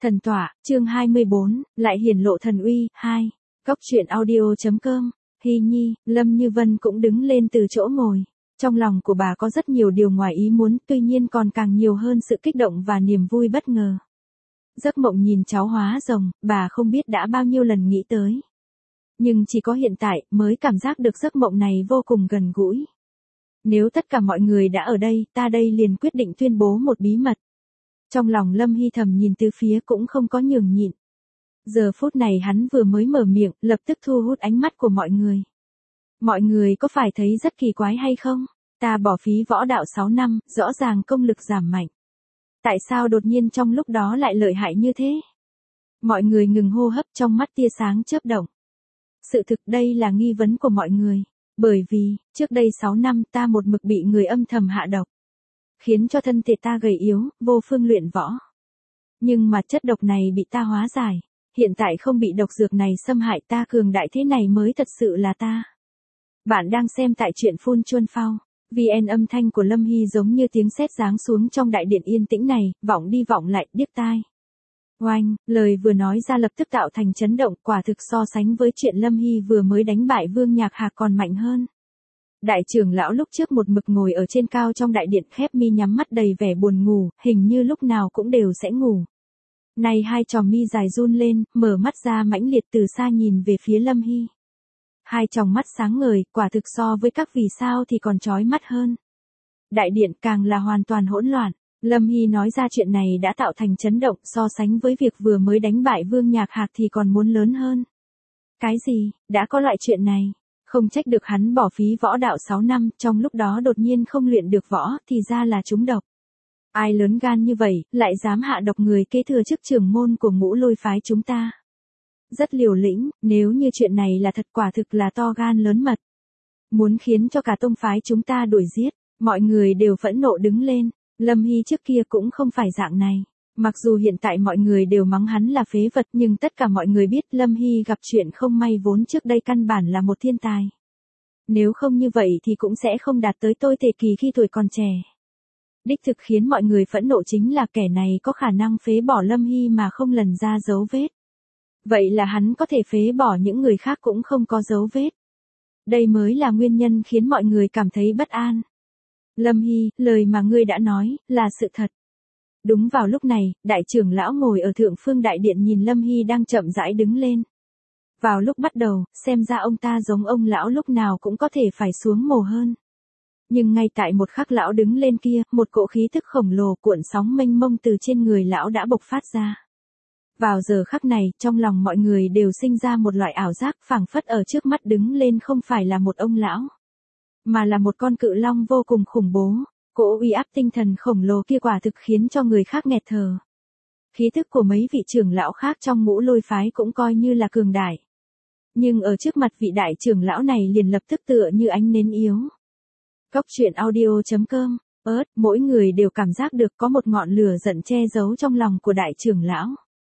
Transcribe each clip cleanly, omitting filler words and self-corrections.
Thần tọa, chương 24, lại hiển lộ thần uy, 2. Góc truyện audio.com, Hy Nhi, Lâm Như Vân cũng đứng lên từ chỗ ngồi. Trong lòng của bà có rất nhiều điều ngoài ý muốn, tuy nhiên còn càng nhiều hơn sự kích động và niềm vui bất ngờ. Giấc mộng nhìn cháu hóa rồng, bà không biết đã bao nhiêu lần nghĩ tới. Nhưng chỉ có hiện tại mới cảm giác được giấc mộng này vô cùng gần gũi. Nếu tất cả mọi người đã ở đây, ta đây liền quyết định tuyên bố một bí mật. Trong lòng Lâm Hy thầm nhìn từ phía cũng không có nhường nhịn. Giờ phút này hắn vừa mới mở miệng, lập tức thu hút ánh mắt của mọi người. Mọi người có phải thấy rất kỳ quái hay không? Ta bỏ phí võ đạo 6 năm, rõ ràng công lực giảm mạnh. Tại sao đột nhiên trong lúc đó lại lợi hại như thế? Mọi người ngừng hô hấp, trong mắt tia sáng chớp động. Sự thực đây là nghi vấn của mọi người. Bởi vì, trước đây 6 năm ta một mực bị người âm thầm hạ độc. Khiến cho thân thể ta gầy yếu, vô phương luyện võ. Nhưng mà chất độc này bị ta hóa giải. Hiện tại không bị độc dược này xâm hại, ta cường đại thế này mới thật sự là ta. Bạn đang xem tại truyện Phun Chuân Phao. VN âm thanh của Lâm Hy giống như tiếng sét giáng xuống trong đại điện yên tĩnh này, vọng đi vọng lại, điếc tai. Oanh, lời vừa nói ra lập tức tạo thành chấn động, quả thực so sánh với chuyện Lâm Hy vừa mới đánh bại Vương Nhạc Hạc còn mạnh hơn. Đại trưởng lão lúc trước một mực ngồi ở trên cao trong đại điện, khép mi nhắm mắt đầy vẻ buồn ngủ, hình như lúc nào cũng đều sẽ ngủ. Nay hai tròng mi dài run lên, mở mắt ra mãnh liệt từ xa nhìn về phía Lâm Hy. Hai tròng mắt sáng ngời, quả thực so với các vì sao thì còn chói mắt hơn. Đại điện càng là hoàn toàn hỗn loạn. Lâm Hy nói ra chuyện này đã tạo thành chấn động, so sánh với việc vừa mới đánh bại Vương Nhạc Hạc thì còn muốn lớn hơn. Cái gì, đã có loại chuyện này? Không trách được hắn bỏ phí võ đạo 6 năm, trong lúc đó đột nhiên không luyện được võ, thì ra là trúng độc. Ai lớn gan như vậy, lại dám hạ độc người kế thừa chức trưởng môn của Ngũ Lôi phái chúng ta? Rất liều lĩnh, nếu như chuyện này là thật, quả thực là to gan lớn mật. Muốn khiến cho cả tông phái chúng ta đuổi giết, mọi người đều phẫn nộ đứng lên. Lâm Hy trước kia cũng không phải dạng này. Mặc dù hiện tại mọi người đều mắng hắn là phế vật, nhưng tất cả mọi người biết Lâm Hy gặp chuyện không may vốn trước đây căn bản là một thiên tài. Nếu không như vậy thì cũng sẽ không đạt tới tôi tề kỳ khi tuổi còn trẻ. Đích thực khiến mọi người phẫn nộ chính là kẻ này có khả năng phế bỏ Lâm Hy mà không lần ra dấu vết. Vậy là hắn có thể phế bỏ những người khác cũng không có dấu vết. Đây mới là nguyên nhân khiến mọi người cảm thấy bất an. Lâm Hy, lời mà ngươi đã nói, là sự thật. Đúng vào lúc này, đại trưởng lão ngồi ở thượng phương đại điện nhìn Lâm Hy đang chậm rãi đứng lên. Vào lúc bắt đầu, xem ra ông ta giống ông lão lúc nào cũng có thể phải xuống mồ hơn. Nhưng ngay tại một khắc lão đứng lên kia, một cỗ khí thức khổng lồ cuộn sóng mênh mông từ trên người lão đã bộc phát ra. Vào giờ khắc này, trong lòng mọi người đều sinh ra một loại ảo giác, phảng phất ở trước mắt đứng lên không phải là một ông lão, mà là một con cự long vô cùng khủng bố. Cỗ uy áp tinh thần khổng lồ kia quả thực khiến cho người khác nghẹt thở. Khí thức của mấy vị trưởng lão khác trong Ngũ Lôi phái cũng coi như là cường đại. Nhưng ở trước mặt vị đại trưởng lão này liền lập tức tựa như ánh nến yếu. Góc truyện audio.com, mỗi người đều cảm giác được có một ngọn lửa giận che giấu trong lòng của đại trưởng lão.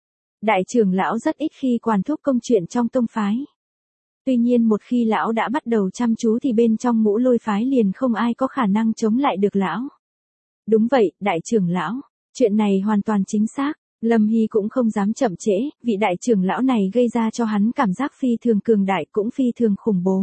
Đại trưởng lão rất ít khi quản thúc công chuyện trong tông phái. Tuy nhiên một khi lão đã bắt đầu chăm chú thì bên trong Ngũ Lôi phái liền không ai có khả năng chống lại được lão. Đúng vậy, đại trưởng lão, chuyện này hoàn toàn chính xác. Lâm Hy cũng không dám chậm trễ, vị đại trưởng lão này gây ra cho hắn cảm giác phi thường cường đại cũng phi thường khủng bố.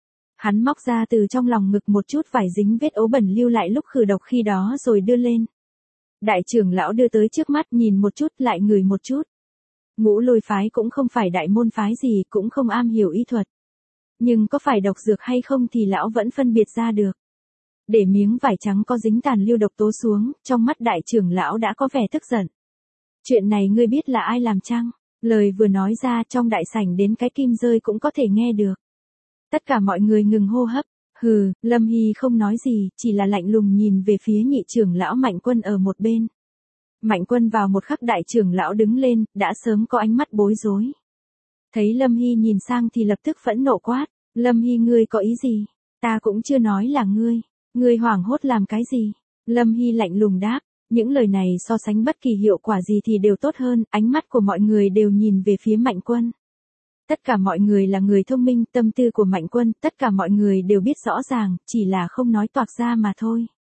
Hắn móc ra từ trong lòng ngực một chút vải dính vết ố bẩn lưu lại lúc khử độc khi đó rồi đưa lên. Đại trưởng lão đưa tới trước mắt nhìn một chút lại ngửi một chút. Ngũ Lôi phái cũng không phải đại môn phái gì, cũng không am hiểu y thuật. Nhưng có phải độc dược hay không thì lão vẫn phân biệt ra được. Để miếng vải trắng có dính tàn lưu độc tố xuống, trong mắt đại trưởng lão đã có vẻ tức giận. Chuyện này ngươi biết là ai làm chăng? Lời vừa nói ra trong đại sảnh đến cái kim rơi cũng có thể nghe được. Tất cả mọi người ngừng hô hấp. Hừ, Lâm Hy không nói gì, chỉ là lạnh lùng nhìn về phía nhị trưởng lão Mạnh Quân ở một bên. Mạnh Quân vào một khắc đại trưởng lão đứng lên, đã sớm có ánh mắt bối rối. Thấy Lâm Hy nhìn sang thì lập tức phẫn nộ quát. Lâm Hy, ngươi có ý gì? Ta cũng chưa nói là ngươi. Ngươi hoảng hốt làm cái gì? Lâm Hy lạnh lùng đáp. Những lời này so sánh bất kỳ hiệu quả gì thì đều tốt hơn. Ánh mắt của mọi người đều nhìn về phía Mạnh Quân. Tất cả mọi người là người thông minh, tâm tư của Mạnh Quân, tất cả mọi người đều biết rõ ràng, chỉ là không nói toạc ra mà thôi.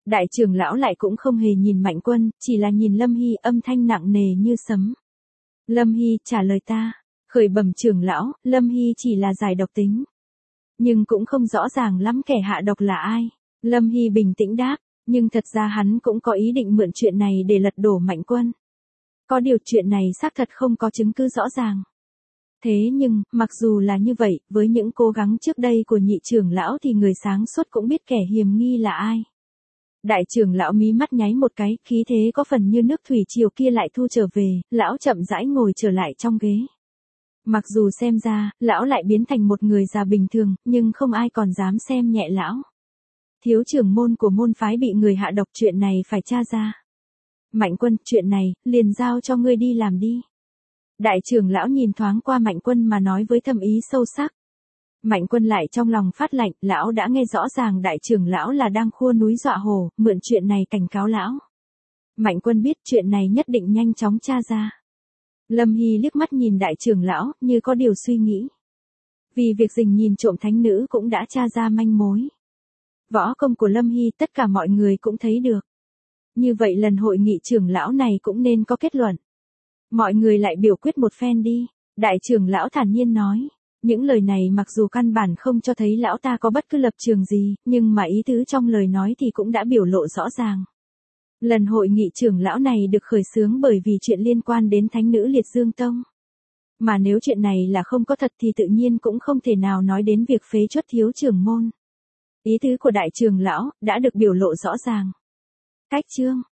Đại trưởng lão lại cũng không hề nhìn Mạnh Quân, chỉ là nhìn Lâm Hy, âm thanh nặng nề như sấm. Lâm Hy, trả lời ta. Khởi bẩm trưởng lão, Lâm Hy chỉ là giải độc tính. Nhưng cũng không rõ ràng lắm kẻ hạ độc là ai. Lâm Hy bình tĩnh đáp, nhưng thật ra hắn cũng có ý định mượn chuyện này để lật đổ Mạnh Quân. Có điều chuyện này xác thật không có chứng cứ rõ ràng. Thế nhưng, mặc dù là như vậy, với những cố gắng trước đây của nhị trưởng lão thì người sáng suốt cũng biết kẻ hiềm nghi là ai. Đại trưởng lão mí mắt nháy một cái, khí thế có phần như nước thủy triều kia lại thu trở về, lão chậm rãi ngồi trở lại trong ghế. Mặc dù xem ra, lão lại biến thành một người già bình thường, nhưng không ai còn dám xem nhẹ lão. Thiếu trưởng môn của môn phái bị người hạ độc, chuyện này phải tra ra. Mạnh Quân, chuyện này, liền giao cho ngươi đi làm đi. Đại trưởng lão nhìn thoáng qua Mạnh Quân mà nói với thâm ý sâu sắc. Mạnh Quân lại trong lòng phát lạnh, lão đã nghe rõ ràng đại trưởng lão là đang khua núi dọa hồ, mượn chuyện này cảnh cáo lão. Mạnh Quân biết chuyện này nhất định nhanh chóng tra ra. Lâm Hy liếc mắt nhìn đại trưởng lão, như có điều suy nghĩ. Vì việc Dình nhìn trộm thánh nữ cũng đã tra ra manh mối. Võ công của Lâm Hy tất cả mọi người cũng thấy được. Như vậy lần hội nghị trưởng lão này cũng nên có kết luận. Mọi người lại biểu quyết một phen đi. Đại trưởng lão thản nhiên nói. Những lời này mặc dù căn bản không cho thấy lão ta có bất cứ lập trường gì, nhưng mà ý tứ trong lời nói thì cũng đã biểu lộ rõ ràng. Lần hội nghị trưởng lão này được khởi xướng bởi vì chuyện liên quan đến thánh nữ Liệt Dương Tông. Mà nếu chuyện này là không có thật thì tự nhiên cũng không thể nào nói đến việc phế truất thiếu trưởng môn. Ý tứ của đại trưởng lão đã được biểu lộ rõ ràng. Cách chương